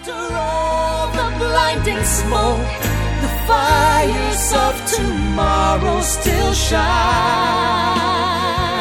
all the blinding smoke, the fires of tomorrow still shine.